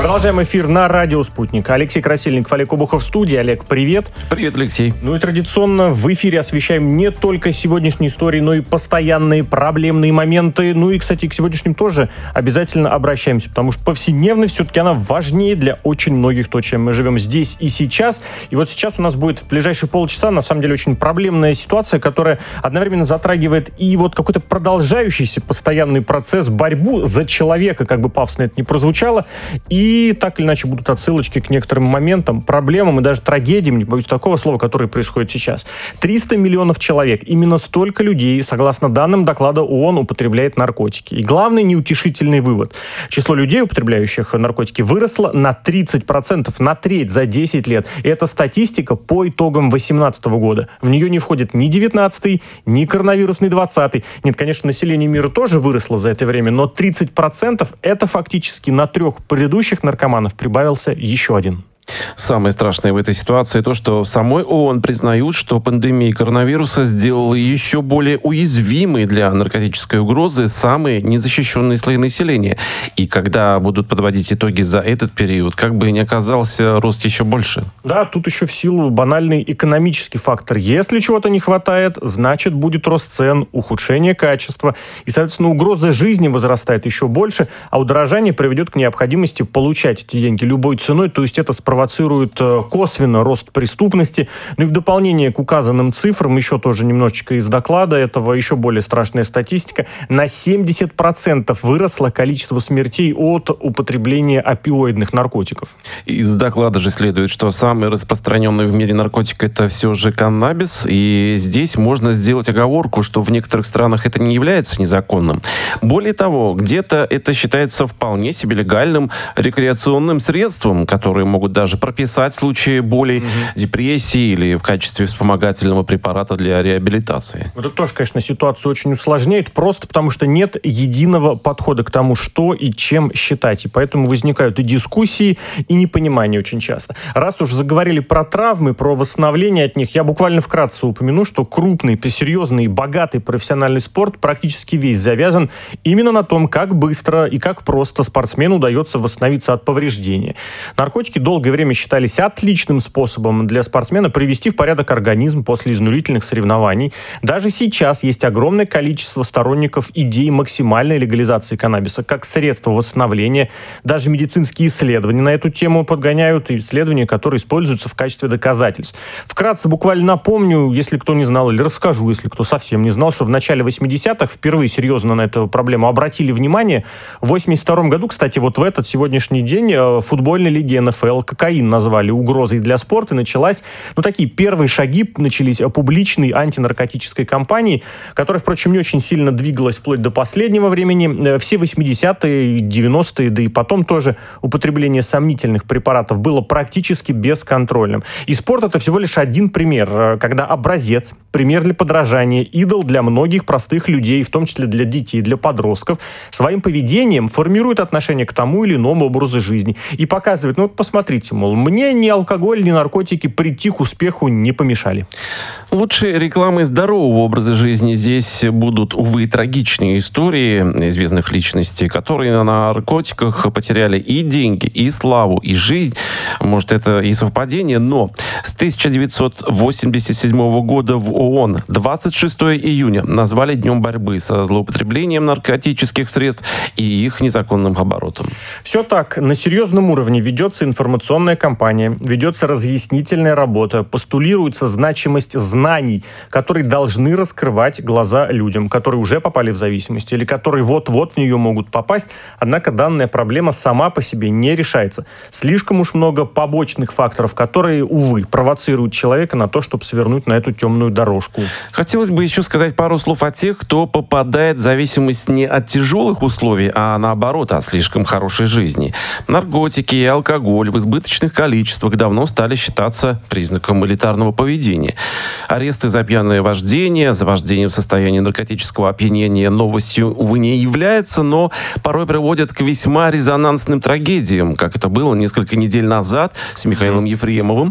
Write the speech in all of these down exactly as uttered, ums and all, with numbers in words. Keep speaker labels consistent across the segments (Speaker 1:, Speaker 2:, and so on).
Speaker 1: Продолжаем эфир на радио «Спутник». Алексей Красильников, Олег Обухов в студии. Олег, привет.
Speaker 2: Привет, Алексей.
Speaker 1: Ну и традиционно в эфире освещаем не только сегодняшние истории, но и постоянные проблемные моменты. Ну и, кстати, к сегодняшним тоже обязательно обращаемся, потому что повседневность все-таки она важнее для очень многих, то, чем мы живем здесь и сейчас. И вот сейчас у нас будет в ближайшие полчаса, на самом деле, очень проблемная ситуация, которая одновременно затрагивает и вот какой-то продолжающийся постоянный процесс, борьбу за человека, как бы пафосно это ни прозвучало, и И так или иначе будут отсылочки к некоторым моментам, проблемам и даже трагедиям, не боюсь такого слова, которые происходят сейчас. триста миллионов человек, именно столько людей, согласно данным доклада ООН, употребляет наркотики. И главный неутешительный вывод. Число людей, употребляющих наркотики, выросло на тридцать процентов, на треть за десять лет. И это статистика по итогам две тысячи восемнадцатого года. В нее не входит ни девятнадцатый, ни коронавирусный двадцатый. Нет, конечно, население мира тоже выросло за это время, но тридцать процентов это фактически на трех предыдущих наркоманов прибавился еще один.
Speaker 2: Самое страшное в этой ситуации то, что в самой ООН признают, что пандемия коронавируса сделала еще более уязвимой для наркотической угрозы самые незащищенные слои населения. И когда будут подводить итоги за этот период, как бы ни оказался рост еще больше.
Speaker 1: Да, тут еще в силу банальный экономический фактор. Если чего-то не хватает, значит будет рост цен, ухудшение качества. И, соответственно, угроза жизни возрастает еще больше, а удорожание приведет к необходимости получать эти деньги любой ценой, то есть это спровоцирует косвенно рост преступности. Ну и в дополнение к указанным цифрам, еще тоже немножечко из доклада этого, еще более страшная статистика, на семьдесят процентов выросло количество смертей от употребления опиоидных наркотиков.
Speaker 2: Из доклада же следует, что самый распространенный в мире наркотик — это все же каннабис, и здесь можно сделать оговорку, что в некоторых странах это не является незаконным. Более того, где-то это считается вполне себе легальным рекреационным средством, которые могут даже прописать в случае боли, угу. депрессии или в качестве вспомогательного препарата для реабилитации.
Speaker 1: Это тоже, конечно, ситуацию очень усложняет, просто потому что нет единого подхода к тому, что и чем считать. И поэтому возникают и дискуссии, и непонимание очень часто. Раз уж заговорили про травмы, про восстановление от них, я буквально вкратце упомяну, что крупный, серьезный, богатый профессиональный спорт практически весь завязан именно на том, как быстро и как просто спортсмену удается восстановиться от повреждения. Наркотики долгое время считались отличным способом для спортсмена привести в порядок организм после изнурительных соревнований. Даже сейчас есть огромное количество сторонников идеи максимальной легализации каннабиса как средство восстановления. Даже медицинские исследования на эту тему подгоняют, и исследования, которые используются в качестве доказательств. Вкратце буквально напомню, если кто не знал, или расскажу, если кто совсем не знал, что в начале восьмидесятых впервые серьезно на эту проблему обратили внимание. В восемьдесят втором году, кстати, вот в этот сегодняшний день в футбольной лиге эн эф эл кокаин назвали угрозой для спорта, и началась, ну, такие первые шаги начались публичной антинаркотической кампании, которая, впрочем, не очень сильно двигалась вплоть до последнего времени. Все восьмидесятые, девяностые, да и потом тоже употребление сомнительных препаратов было практически бесконтрольным. И спорт — это всего лишь один пример, когда образец, пример для подражания, идол для многих простых людей, в том числе для детей, для подростков, своим поведением формирует отношение к тому или иному образу жизни и показывает, ну вот посмотрите, мол, мне ни алкоголь, ни наркотики прийти к успеху не помешали.
Speaker 2: Лучшей рекламой здорового образа жизни здесь будут, увы, трагичные истории известных личностей, которые на наркотиках потеряли и деньги, и славу, и жизнь. Может, это и совпадение, но с тысяча девятьсот восемьдесят седьмого года в ООН двадцать шестого июня назвали Днем борьбы со злоупотреблением наркотических средств и их незаконным оборотом.
Speaker 1: Все так. На серьезном уровне ведется информационная кампания, ведется разъяснительная работа, постулируется значимость знаний, которые должны раскрывать глаза людям, которые уже попали в зависимость или которые вот-вот в нее могут попасть. Однако данная проблема сама по себе не решается. Слишком уж много побочных факторов, которые, увы, провоцируют человека на то, чтобы свернуть на эту темную дорожку.
Speaker 2: Хотелось бы еще сказать пару слов о тех, кто попадает в зависимость не от тяжелых условий, а наоборот, от слишком хорошей жизни. Наркотики и алкоголь в избыточных количествах давно стали считаться признаком элитарного поведения. Аресты за пьяное вождение, за вождение в состоянии наркотического опьянения новостью, увы, не является, но порой приводят к весьма резонансным трагедиям, как это было несколько недель назад с Михаилом Ефремовым, который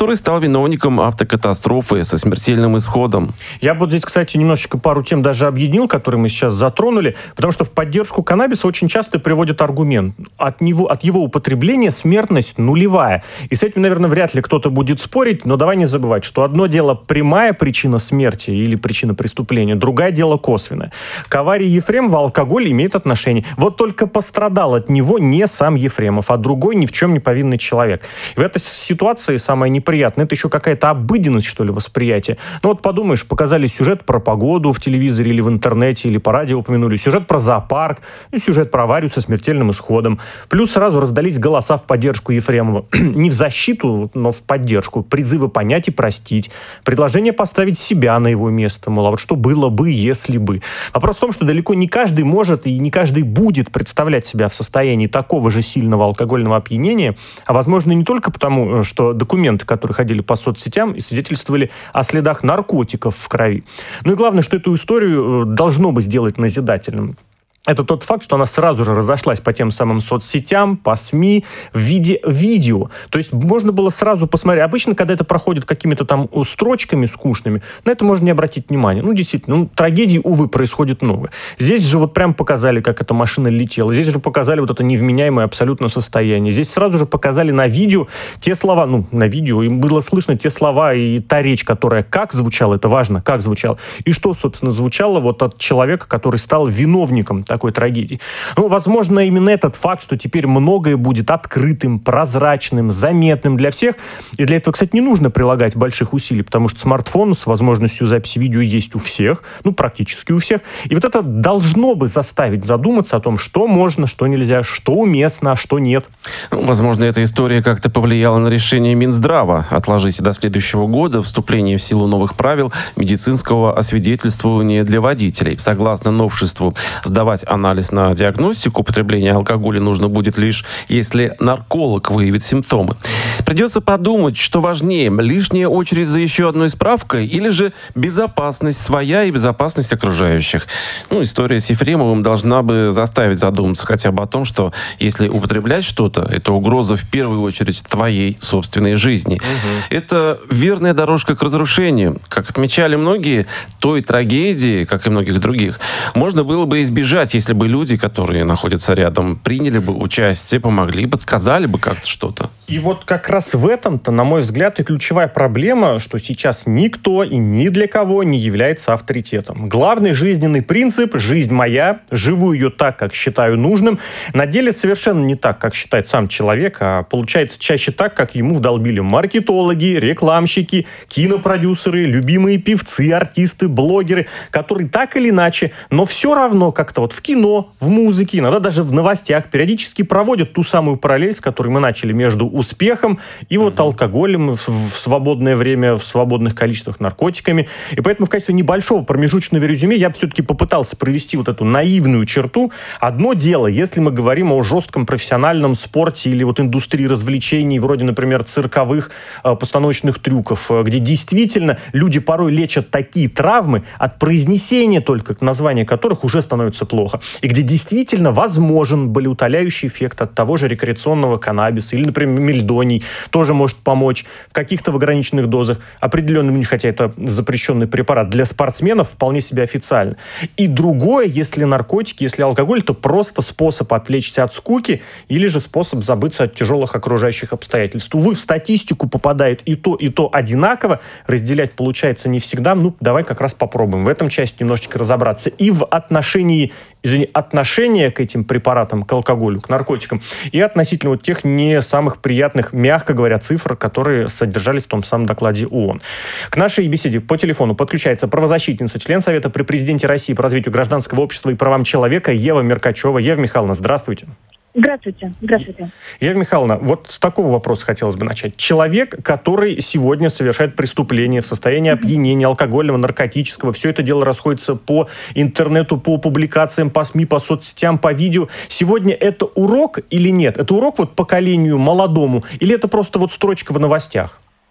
Speaker 2: который стал виновником автокатастрофы со смертельным исходом.
Speaker 1: Я бы вот здесь, кстати, немножечко пару тем даже объединил, которые мы сейчас затронули, потому что в поддержку каннабиса очень часто приводят аргумент. От него, от его употребления смертность нулевая. И с этим, наверное, вряд ли кто-то будет спорить, но давай не забывать, что одно дело прямая причина смерти или причина преступления, другое дело косвенное. К аварии Ефремова алкоголь имеет отношение. Вот только пострадал от него не сам Ефремов, а другой ни в чем не повинный человек. И в этой ситуации самое неприятное, это еще какая-то обыденность, что ли, восприятия. Ну вот подумаешь, показали сюжет про погоду в телевизоре или в интернете, или по радио упомянули, сюжет про зоопарк, и сюжет про аварию со смертельным исходом. Плюс сразу раздались голоса в поддержку Ефремова. Не в защиту, но в поддержку. Призывы понять и простить. Предложение поставить себя на его место. Мол, а вот что было бы, если бы. Вопрос в том, что далеко не каждый может и не каждый будет представлять себя в состоянии такого же сильного алкогольного опьянения, а возможно не только потому, что документы, которые ходили по соцсетям и свидетельствовали о следах наркотиков в крови. Ну и главное, что эту историю должно бы сделать назидательным. Это тот факт, что она сразу же разошлась по тем самым соцсетям, по СМИ в виде видео. То есть можно было сразу посмотреть. Обычно, когда это проходит какими-то там строчками скучными, на это можно не обратить внимания. Ну, действительно, ну, трагедий, увы, происходит много. Здесь же вот прям показали, как эта машина летела. Здесь же показали вот это невменяемое абсолютно состояние. Здесь сразу же показали на видео те слова, ну, на видео, им было слышно те слова и та речь, которая как звучала, это важно, как звучала, и что, собственно, звучало вот от человека, который стал виновником такой трагедии. Ну, возможно, именно этот факт, что теперь многое будет открытым, прозрачным, заметным для всех. И для этого, кстати, не нужно прилагать больших усилий, потому что смартфон с возможностью записи видео есть у всех, ну, практически у всех. И вот это должно бы заставить задуматься о том, что можно, что нельзя, что уместно, а что нет.
Speaker 2: Ну, возможно, эта история как-то повлияла на решение Минздрава отложить до следующего года вступление в силу новых правил медицинского освидетельствования для водителей. Согласно новшеству, сдавать анализ на диагностику употребления алкоголя нужно будет лишь, если нарколог выявит симптомы. Придется подумать, что важнее, лишняя очередь за еще одной справкой или же безопасность своя и безопасность окружающих. Ну, история с Ефремовым должна бы заставить задуматься хотя бы о том, что если употреблять что-то, это угроза в первую очередь твоей собственной жизни. Угу. Это верная дорожка к разрушению. Как отмечали многие, той трагедии, как и многих других, можно было бы избежать, если бы люди, которые находятся рядом, приняли бы участие, помогли, подсказали бы как-то что-то.
Speaker 1: И вот как раз в этом-то, на мой взгляд, и ключевая проблема, что сейчас никто и ни для кого не является авторитетом. Главный жизненный принцип – жизнь моя, живу ее так, как считаю нужным. На деле совершенно не так, как считает сам человек, а получается чаще так, как ему вдолбили маркетологи, рекламщики, кинопродюсеры, любимые певцы, артисты, блогеры, которые так или иначе, но все равно как-то вот в кино, в музыке, иногда даже в новостях периодически проводят ту самую параллель, с которой мы начали, между успехом и вот алкоголем в, в свободное время, в свободных количествах, наркотиками. И поэтому в качестве небольшого промежуточного резюме я бы все-таки попытался провести вот эту наивную черту. Одно дело, если мы говорим о жестком профессиональном спорте или вот индустрии развлечений, вроде, например, цирковых э, постановочных трюков, э, где действительно люди порой лечат такие травмы, от произнесения только названия которых уже становится плохо. И где действительно возможен болеутоляющий эффект от того же рекреационного каннабиса или, например, мельдоний, тоже может помочь в каких-то в ограниченных дозах, определенным, хотя это запрещенный препарат, для спортсменов вполне себе официально. И другое, если наркотики, если алкоголь, то просто способ отвлечься от скуки или же способ забыться от тяжелых окружающих обстоятельств. Увы, в статистику попадает и то, и то одинаково. Разделять получается не всегда. Ну, давай как раз попробуем в этом части немножечко разобраться. И в отношении, извини, отношения к этим препаратам, к алкоголю, к наркотикам, и относительно вот тех не самых приятных, мягко говоря, цифр, которые содержались в том самом докладе ООН. К нашей беседе по телефону подключается правозащитница, член Совета при президенте России по развитию гражданского общества и правам человека Ева Меркачева. Ева Михайловна, здравствуйте.
Speaker 3: Здравствуйте. Здравствуйте.
Speaker 1: Ева Михайловна, вот с такого вопроса хотелось бы начать. Человек, который сегодня совершает преступление в состоянии опьянения, алкогольного, наркотического, все это дело расходится по интернету, по публикациям, по СМИ, по соцсетям, по видео. Сегодня это урок или нет? Это урок вот поколению молодому или это просто вот строчка в новостях?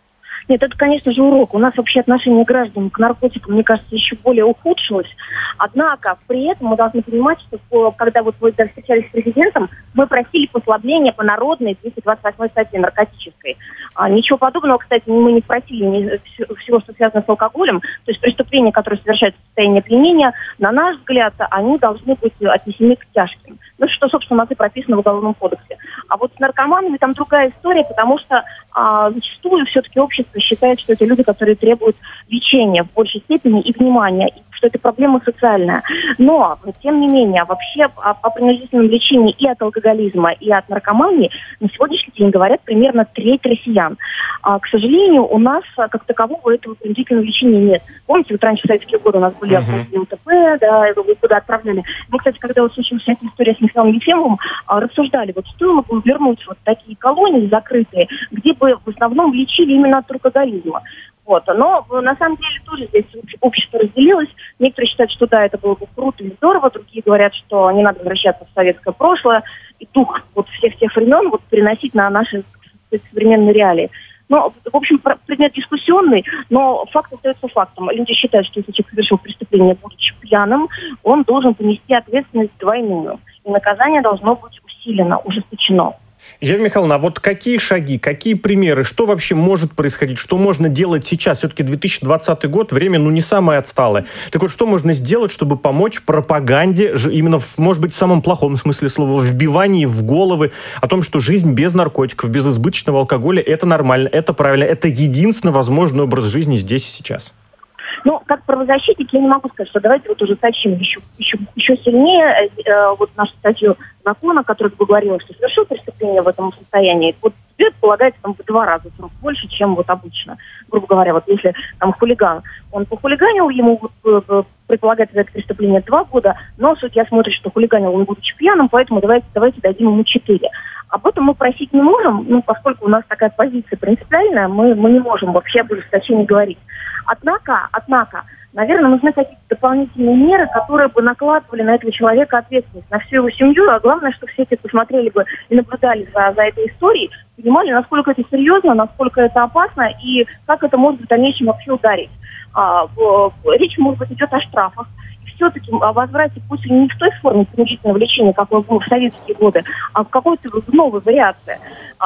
Speaker 3: Нет, это, конечно же, урок. У нас вообще отношение граждан к наркотикам, мне кажется, еще более ухудшилось. Однако, при этом мы должны понимать, что когда вот вы встречались с президентом, мы просили послабления по народной двести двадцать восьмой статье наркотической. А, ничего подобного, кстати, мы не спросили ни, всего, что связано с алкоголем. То есть преступления, которые совершаются в состоянии опьянения, на наш взгляд, они должны быть отнесены к тяжким. Ну, что, собственно, у нас и прописано в Уголовном кодексе. А вот с наркоманами там другая история, потому что а, зачастую все-таки общество считает, что это люди, которые требуют лечения в большей степени и внимания, и что это проблема социальная. Но, тем не менее, вообще о, о принудительном лечении и от алкоголизма, и от наркомании на сегодняшний день говорят примерно треть россиян. А, к сожалению, у нас как такового этого принудительного лечения нет. Помните, вот раньше в советские годы у нас были uh-huh. ЛТП, да, его куда отправляли. Мы, кстати, когда вот случилась эта история с Михаилом Ефремовым, рассуждали, вот стоило бы вернуть вот такие колонии закрытые, где бы в основном лечили именно от алкоголизма. Вот. Но на самом деле тоже здесь общество разделилось. Некоторые считают, что да, это было бы круто и здорово, другие говорят, что не надо возвращаться в советское прошлое и дух вот всех тех времен вот переносить на наши современные реалии. Ну, в общем, предмет дискуссионный, но факт остается фактом. Люди считают, что если человек совершил преступление, будучи пьяным, он должен понести ответственность двойную. И наказание должно быть усилено, ужесточено.
Speaker 1: Елена Михайловна, а вот какие шаги, какие примеры, что вообще может происходить, что можно делать сейчас? Все-таки две тысячи двадцатый год, время, ну, не самое отсталое. Так вот, что можно сделать, чтобы помочь пропаганде, именно, в, может быть, в самом плохом смысле слова, вбивании в головы о том, что жизнь без наркотиков, без избыточного алкоголя – это нормально, это правильно, это единственно возможный образ жизни здесь и сейчас?
Speaker 3: Ну, как правозащитник, я не могу сказать, что давайте вот ужесточим еще, еще, еще сильнее э, вот нашу статью закона, которая бы говорила, что совершил преступление в этом состоянии, вот тебе полагается там в два раза срок больше, чем вот обычно. Грубо говоря, вот если там хулиган, он похулиганил, ему вот, э, предполагается за это преступление два года, но судья смотрит, что хулиганил он, будучи пьяным, поэтому давайте, давайте дадим ему четыре. Об этом мы просить не можем, ну, поскольку у нас такая позиция принципиальная, мы, мы не можем вообще об ужесточении говорить. Однако, однако, наверное, нужны какие-то дополнительные меры, которые бы накладывали на этого человека ответственность, на всю его семью, а главное, чтобы все эти посмотрели бы и наблюдали за, за этой историей, понимали, насколько это серьезно, насколько это опасно и как это может в дальнейшем вообще ударить. А, в, речь, может быть, идет о штрафах. Все-таки о возврате, пусть не в той форме принудительного лечения, как было в советские годы, а в какой-то новой вариации,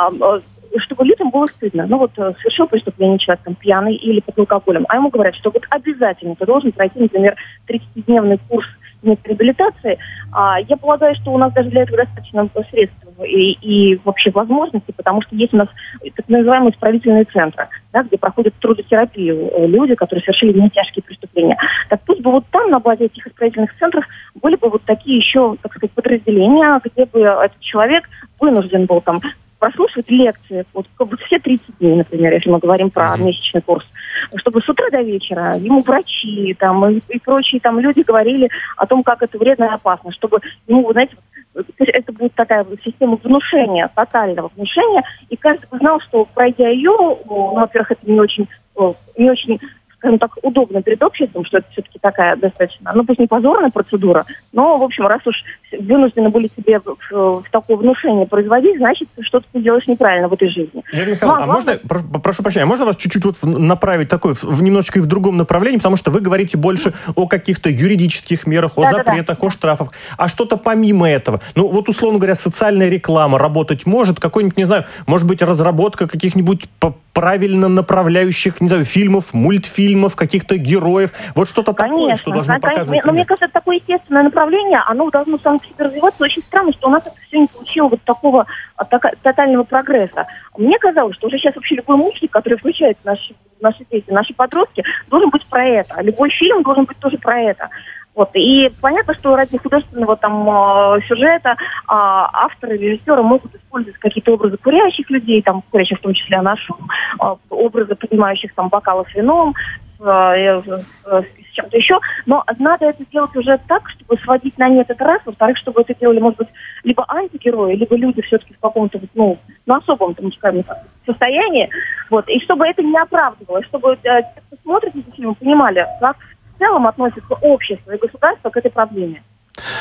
Speaker 3: чтобы людям было стыдно. Ну вот совершил преступление человек там, пьяный или под алкоголем, а ему говорят, что вот обязательно ты должен пройти, например, тридцатидневный курс реабилитации. А, я полагаю, что у нас даже для этого достаточно средств и, и вообще возможностей, потому что есть у нас так называемые исправительные центры, да, где проходят трудотерапию люди, которые совершили не тяжкие преступления. Так пусть бы вот там, на базе этих исправительных центров, были бы вот такие еще, так сказать, подразделения, где бы этот человек вынужден был там прослушивать лекции, вот, вот все тридцать дней, например, если мы говорим про mm-hmm. месячный курс, чтобы с утра до вечера ему врачи там, и, и прочие там люди говорили о том, как это вредно и опасно, чтобы ему, вы знаете, это будет такая система внушения, тотального внушения, и каждый бы знал, что пройдя ее, ну, во-первых, это не очень, не очень, скажем так, удобно перед обществом, что это все-таки такая достаточно, ну пусть не позорная процедура, но, в общем, раз уж вынуждены были тебе в, в такое внушение производить, значит, что-то ты делаешь неправильно в этой жизни.
Speaker 1: Елена Михайловна, а можно, про, прошу прощения, можно вас чуть-чуть вот направить такой, в, немножечко и в другом направлении, потому что вы говорите больше о каких-то юридических мерах, о да, запретах, да, да. о штрафах, а что-то помимо этого. Ну, вот, условно говоря, социальная реклама работать может, какой-нибудь, не знаю, может быть, разработка каких-нибудь правильно направляющих, не знаю, фильмов, мультфильмов, каких-то героев, вот что-то
Speaker 3: конечно,
Speaker 1: такое, что должно
Speaker 3: конечно.
Speaker 1: показывать.
Speaker 3: Но мне кажется, это такое естественное направление, оно должно само себе развиваться. Очень странно, что у нас это все не получило вот такого так, тотального прогресса. Мне казалось, что уже сейчас вообще любой мультик, который включает наши, наши дети, наши подростки, должен быть про это. Любой фильм должен быть тоже про это. Вот. И понятно, что ради художественного там э, сюжета э, авторы, режиссеры могут использовать какие-то образы курящих людей, там, курящих в том числе наши, э, образы поднимающих там бокалы с вином, с, э, с, с чем-то еще. Но надо это делать уже так, чтобы сводить на нет это раз, во-вторых, чтобы это делали, может быть, либо антигерои, либо люди все-таки в каком-то, ну, ну особом, там, скажем так, состоянии. Вот. И чтобы это не оправдывалось, чтобы э, те, кто смотрит эти фильмы, понимали, как в целом относится общество и государство к этой проблеме.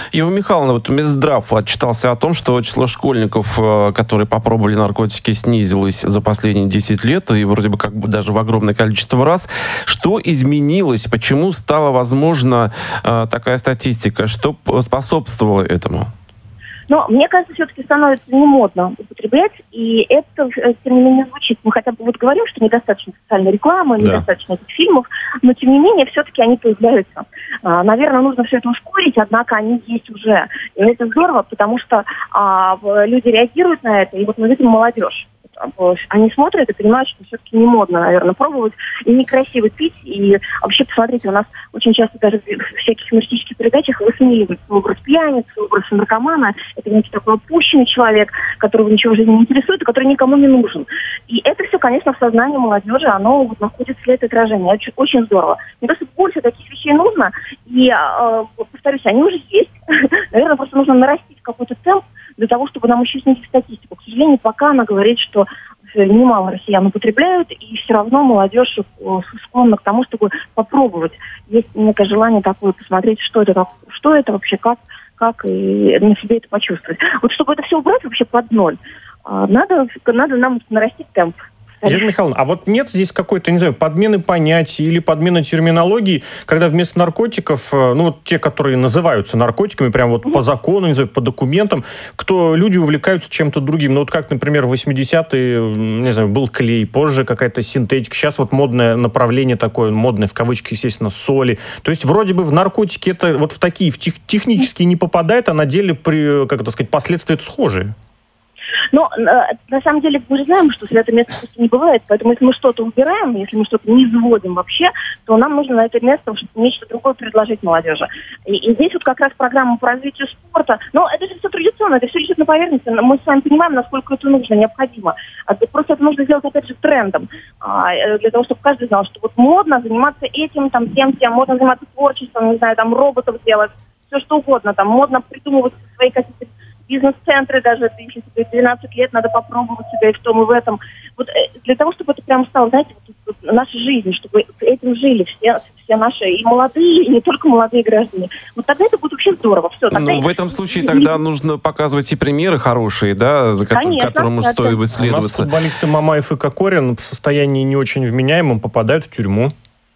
Speaker 2: Ева Михайловна, вот Минздрав отчитался о том, что число школьников, которые попробовали наркотики, снизилось за последние десять лет, и вроде бы как бы даже в огромное количество раз. Что изменилось? Почему стала возможна э, такая статистика? Что способствовало этому?
Speaker 3: Но мне кажется, все-таки становится не модно употреблять, и это, тем не менее, звучит. Мы хотя бы вот говорим, что недостаточно социальной рекламы,
Speaker 2: да.
Speaker 3: недостаточно этих фильмов, но, тем не менее, все-таки они появляются. А, наверное, нужно все это ускорить, однако они есть уже. И это здорово, потому что а, люди реагируют на это, и вот мы видим молодежь. Они смотрят и понимают, что все-таки не модно, наверное, пробовать, и некрасиво пить. И вообще, посмотрите, у нас очень часто даже в всяких юмористических передачах высмеивают образ пьяницы, образ наркомана. Это, знаете, такой опущенный человек, которого ничего в жизни не интересует, и который никому не нужен. И это все, конечно, в сознании молодежи, оно вот находит след отражения. Это очень здорово. Мне кажется, больше таких вещей нужно, и, э, повторюсь, они уже есть. Наверное, просто нужно нарастить какой-то темп, для того, чтобы нам еще снизить статистику. К сожалению, пока она говорит, что немало россиян употребляют, и все равно молодежь склонна к тому, чтобы попробовать. Есть некое желание такое посмотреть, что это, что это вообще, как, как и на себе это почувствовать. Вот чтобы это все убрать вообще под ноль, надо, надо нам нарастить темп.
Speaker 1: Елена Михайловна, а вот нет здесь какой-то, не знаю, подмены понятий или подмены терминологии, когда вместо наркотиков, ну вот те, которые называются наркотиками, прям вот mm-hmm. по закону, не знаю, по документам, кто люди увлекаются чем-то другим. Ну вот как, например, в восьмидесятые, не знаю, был клей, позже какая-то синтетика, сейчас вот модное направление такое, модное в кавычках, естественно, соли. То есть вроде бы в наркотики это вот в такие, в тех, технически не попадает, а на деле, при, как это сказать, последствия схожие.
Speaker 3: Но на самом деле мы же знаем, что святое место просто не бывает, поэтому если мы что-то убираем, если мы что-то не вводим вообще, то нам нужно на это место нечто другое предложить молодежи. И, и здесь вот как раз программа по развитию спорта, но это же все традиционно, это все лежит на поверхности, мы с вами понимаем, насколько это нужно, необходимо. Просто это нужно сделать, опять же, трендом, для того, чтобы каждый знал, что вот модно заниматься этим, там, тем, тем, модно заниматься творчеством, не знаю, там, роботов делать, все что угодно, там, модно придумывать свои какие-то бизнес-центры даже, если тебе двенадцать лет, надо попробовать себя и в том, и в этом. Вот для того, чтобы это прям стало, знаете, вот, вот, наша жизнь, чтобы этим жили все, все наши, и молодые, и не только молодые граждане. Вот тогда это будет вообще здорово. Все, тогда
Speaker 2: ну, в этом случае тогда нужно показывать и примеры хорошие, да, за
Speaker 3: Конечно,
Speaker 2: которым
Speaker 3: да,
Speaker 2: стоит
Speaker 3: да.
Speaker 2: следоваться.
Speaker 1: У нас футболисты Мамаев и Кокорин в состоянии не очень вменяемом попадают в тюрьму.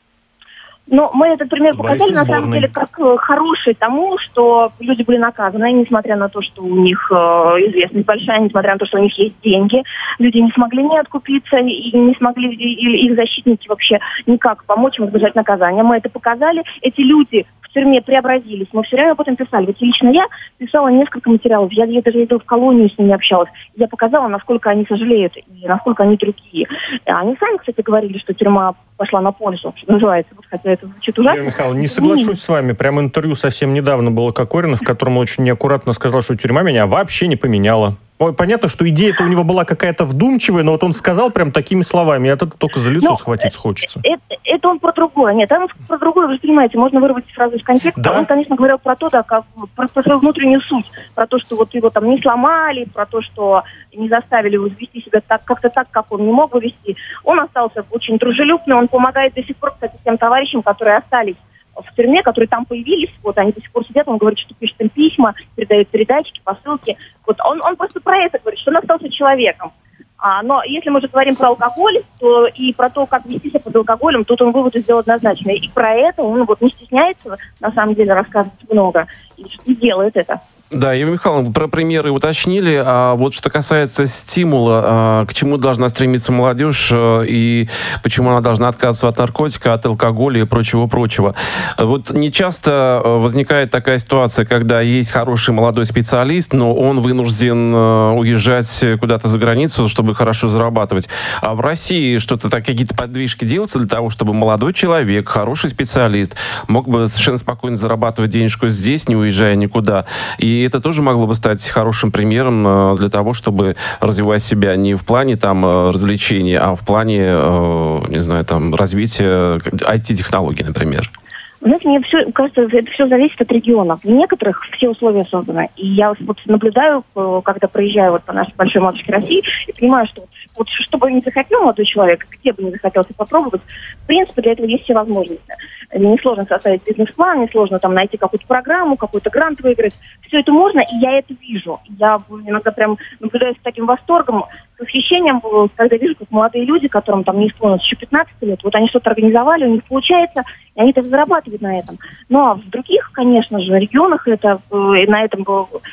Speaker 3: Но мы этот пример показали, на самом
Speaker 1: сборной.
Speaker 3: деле, как хороший тому, что люди были наказаны, несмотря на то, что у них э, известность большая, несмотря на то, что у них есть деньги. Люди не смогли не откупиться, и не смогли, и, их защитники вообще никак помочь им избежать наказания. Мы это показали. Эти люди в тюрьме преобразились. Мы все время об этом писали. Вот лично я писала несколько материалов. Я, я даже ездила в колонию, с ними общалась. Я показала, насколько они сожалеют и насколько они другие. Они сами, кстати, говорили, что тюрьма пошла на пользу, что называется. Вот, хотя это звучит ужасно.
Speaker 1: Елена Михайловна, не соглашусь с вами. Прям интервью совсем недавно было Кокорина, в котором он очень неаккуратно сказал, что тюрьма меня вообще не поменяла. Ой, понятно, что идея-то у него была какая-то вдумчивая, но вот он сказал прям такими словами, и это только за лицо но схватиться хочется.
Speaker 3: Это, это он про другое. Нет, он про другое, вы же понимаете, можно вырвать фразу из контекста. Да? Он, конечно, говорил про то, да, как, про, про свою внутреннюю суть, про то, что вот его там не сломали, про то, что не заставили его вести себя так, как-то так, как он не мог бы вести. Он остался очень дружелюбный, он помогает до сих пор, кстати, тем товарищам, которые остались в тюрьме, которые там появились, вот они до сих пор сидят, он говорит, что пишет им письма, передает передачки, посылки. Вот он, он просто про это говорит, что он остался человеком. А, но если мы уже говорим про алкоголь, то и про то, как вести себя под алкоголем, тут он выводы сделал однозначно. И про это он вот не стесняется, на самом деле, рассказывать много, и, и делает это.
Speaker 2: Да, Ева Михайловна, про примеры уточнили, а вот что касается стимула, а, к чему должна стремиться молодежь а, и почему она должна отказываться от наркотика, от алкоголя и прочего-прочего. Вот не часто возникает такая ситуация, когда есть хороший молодой специалист, но он вынужден а, уезжать куда-то за границу, чтобы хорошо зарабатывать. А в России что-то так, какие-то подвижки делаются для того, чтобы молодой человек, хороший специалист, мог бы совершенно спокойно зарабатывать денежку здесь, не уезжая никуда. И И это тоже могло бы стать хорошим примером для того, чтобы развивать себя не в плане там развлечений, а в плане, не знаю, там развития ай ти-технологий, например.
Speaker 3: Знаете, мне все, кажется, это все зависит от регионов. В некоторых все условия созданы. И я вот наблюдаю, когда проезжаю вот по нашей большой матушке России, и понимаю, что вот, вот что бы ни захотел молодой человек, где бы ни захотелся попробовать, в принципе, для этого есть все возможности. несложно составить бизнес-план, несложно там найти какую-то программу, какой-то грант выиграть. Все это можно, и я это вижу. Я иногда прям наблюдаю с таким восторгом, с восхищением, когда вижу, как молодые люди, которым там не исполнилось еще пятнадцать лет, вот они что-то организовали, у них получается, и они так зарабатывают на этом. Ну, а в других, конечно же, регионах это, на этом,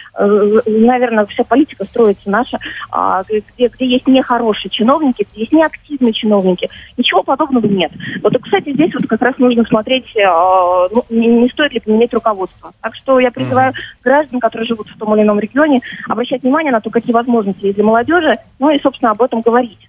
Speaker 3: наверное, вся политика строится наша, где, где есть нехорошие чиновники, где есть неактивные чиновники. Ничего подобного нет. Вот, и, кстати, здесь вот как раз нужно смотреть, ну, не, не стоит ли поменять руководство. Так что я призываю mm-hmm. граждан, которые живут в том или ином регионе, обращать внимание на то, какие возможности есть для молодежи, ну и, собственно, об этом говорить.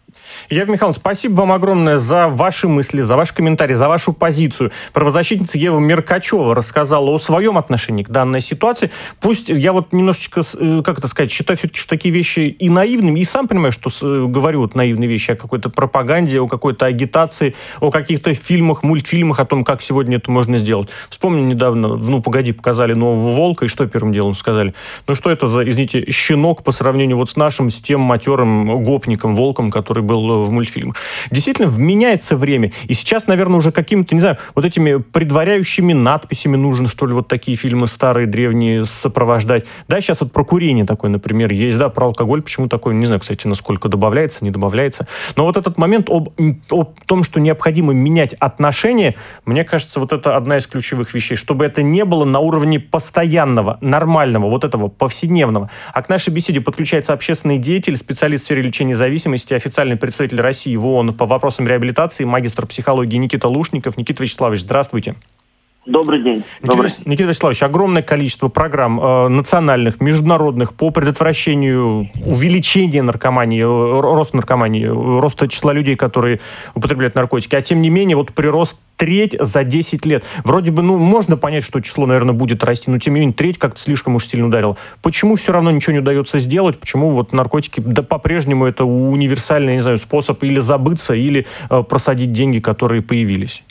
Speaker 1: Ева Михайловна, спасибо вам огромное за ваши мысли, за ваши комментарии, за вашу позицию. Правозащитница Ева Меркачева рассказала о своем отношении к данной ситуации. Пусть я вот немножечко, как это сказать, считаю все-таки, что такие вещи и наивными, и сам понимаю, что говорю вот наивные вещи о какой-то пропаганде, о какой-то агитации, о каких-то фильмах, мультфильмах, о том, как сегодня это можно сделать. Вспомню недавно, ну, погоди, показали нового волка, и что первым делом сказали? Ну, что это за, извините, щенок по сравнению вот с нашим, с тем матерым гопником, волком, который был в мультфильмах. Действительно, вменяется время. И сейчас, наверное, уже какими-то, не знаю, вот этими предваряющими надписями нужно, что ли, вот такие фильмы старые, древние сопровождать. Да, сейчас вот про курение такое, например, есть, да, про алкоголь, почему такое, не знаю, кстати, насколько добавляется, не добавляется. Но вот этот момент об, о том, что необходимо менять отношения, мне кажется, вот это одна из ключевых вещей, чтобы это не было на уровне постоянного, нормального, вот этого повседневного. А к нашей беседе подключается общественный деятель, специалист в сфере лечения зависимости, официальный представитель России в ООН по вопросам реабилитации, магистр психологии Никита Лушников. Никита Вячеславович, здравствуйте.
Speaker 4: Добрый день.
Speaker 1: Никита,
Speaker 4: Добрый.
Speaker 1: Никита Вячеславович, огромное количество программ э, национальных, международных по предотвращению увеличения наркомании, э, роста наркомании, э, роста числа людей, которые употребляют наркотики. А тем не менее, вот прирост треть за десять лет. Вроде бы, ну, можно понять, что число, наверное, будет расти, но тем не менее треть как-то слишком уж сильно ударило. Почему все равно ничего не удается сделать? Почему вот наркотики, да по-прежнему это универсальный, не знаю, способ или забыться, или э, просадить деньги, которые появились?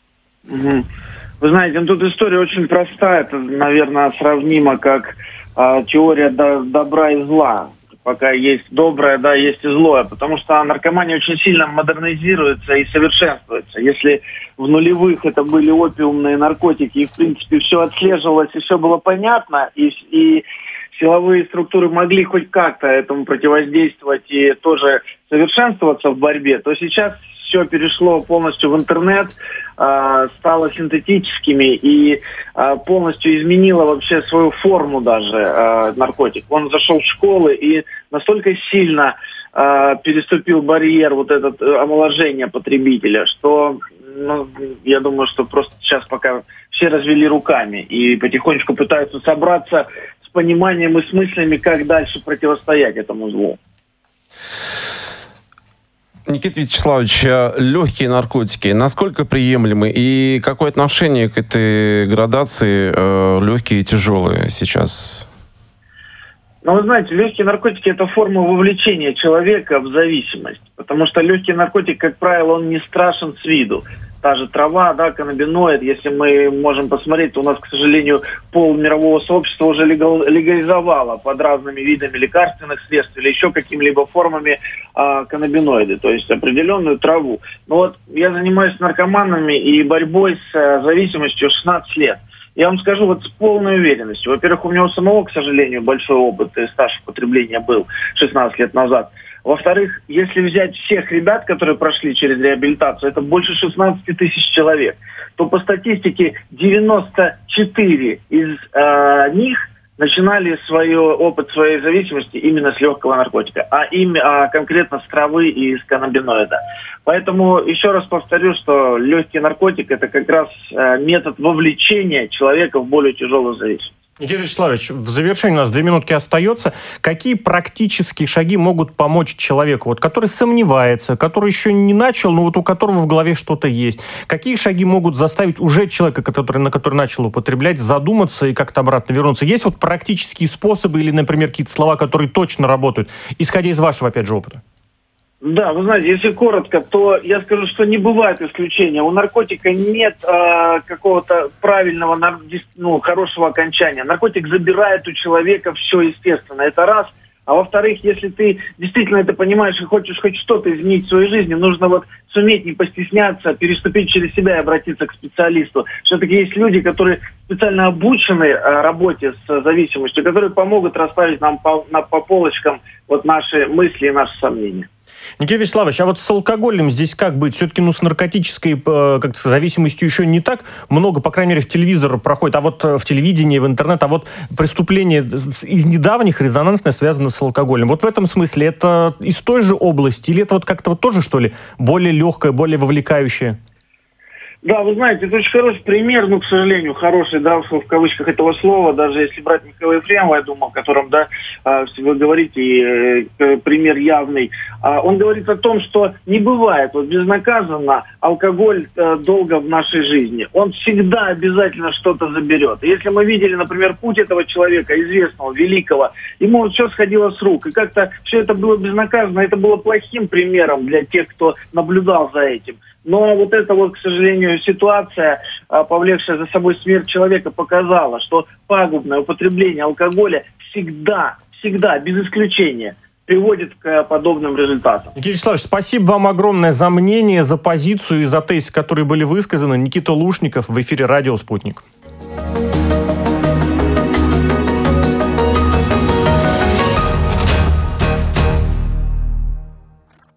Speaker 4: Угу. Вы знаете, ну, тут история очень простая. Это, наверное, сравнимо как э, теория до, добра и зла. Пока есть доброе, да, есть и злое. Потому что наркомания очень сильно модернизируется и совершенствуется. Если в нулевых это были опиумные наркотики, и, в принципе, все отслеживалось, и все было понятно, и, и силовые структуры могли хоть как-то этому противодействовать и тоже совершенствоваться в борьбе, то сейчас все перешло полностью в интернет, э, стало синтетическими и э, полностью изменило вообще свою форму даже э, наркотик. Он зашел в школы и настолько сильно э, переступил барьер вот этот э, омоложения потребителя, что, ну, я думаю, что просто сейчас пока все развели руками и потихонечку пытаются собраться с пониманием и с мыслями, как дальше противостоять этому злу.
Speaker 2: Никита Вячеславович, легкие наркотики, насколько приемлемы и какое отношение к этой градации э, легкие и тяжелые сейчас?
Speaker 4: Ну, вы знаете, легкие наркотики – это форма вовлечения человека в зависимость, потому что легкий наркотик, как правило, он не страшен с виду. Та же трава, да, каннабиноид, если мы можем посмотреть, то у нас, к сожалению, пол мирового сообщества уже легализовало под разными видами лекарственных средств или еще какими-либо формами а, каннабиноиды, то есть определенную траву. Но вот я занимаюсь наркоманами и борьбой с а, зависимостью шестнадцать лет. Я вам скажу вот с полной уверенностью. Во-первых, у меня у самого, к сожалению, большой опыт и стаж употребления был шестнадцать лет назад. Во-вторых, если взять всех ребят, которые прошли через реабилитацию, это больше шестнадцать тысяч человек, то по статистике девяносто четыре из э, них начинали свой опыт своей зависимости именно с легкого наркотика, а, им, а конкретно с травы и с каннабиноида. Поэтому еще раз повторю, что легкий наркотик – это как раз э, метод вовлечения человека в более тяжелую зависимость.
Speaker 1: Никита Вячеславович, в завершении у нас две минутки остается. Какие практические шаги могут помочь человеку, вот, который сомневается, который еще не начал, но вот у которого в голове что-то есть? Какие шаги могут заставить уже человека, который, на который начал употреблять, задуматься и как-то обратно вернуться? Есть вот практические способы или, например, какие-то слова, которые точно работают, исходя из вашего, опять же, опыта?
Speaker 4: Да, вы знаете, если коротко, то я скажу, что не бывает исключения. У наркотика нет э, какого-то правильного, ну, хорошего окончания. Наркотик забирает у человека все естественно. Это раз. А во-вторых, если ты действительно это понимаешь и хочешь хоть что-то изменить в своей жизни, нужно вот суметь не постесняться, переступить через себя и обратиться к специалисту. Все-таки есть люди, которые специально обучены а, работе с зависимостью, которые помогут расставить нам по, на, по полочкам вот наши мысли и наши сомнения.
Speaker 1: Никита Вячеславович, а вот с алкоголем здесь как быть? Все-таки ну, с наркотической э, как зависимостью еще не так много, по крайней мере, в телевизор проходит, а вот в телевидении, в интернет, а вот преступление из недавних резонансное связано с алкоголем. Вот в этом смысле это из той же области или это вот как-то вот тоже, что ли, более легкое, более вовлекающее?
Speaker 4: Да, вы знаете, это очень хороший пример, ну, к сожалению, хороший, да, в кавычках этого слова, даже если брать Михаила Ефремова, я думаю, о котором, да, вы говорите, и э, пример явный, он говорит о том, что не бывает вот безнаказанно алкоголь э, долго в нашей жизни. Он всегда обязательно что-то заберет. И если мы видели, например, путь этого человека, известного, великого, ему вот все сходило с рук, и как-то все это было безнаказанно, это было плохим примером для тех, кто наблюдал за этим. Но вот эта вот, к сожалению, ситуация, повлекшая за собой смерть человека, показала, что пагубное употребление алкоголя всегда, всегда, без исключения, приводит к подобным результатам.
Speaker 1: Никита Вячеславович, спасибо вам огромное за мнение, за позицию и за тезисы, которые были высказаны. Никита Лушников в эфире «Радио Спутник».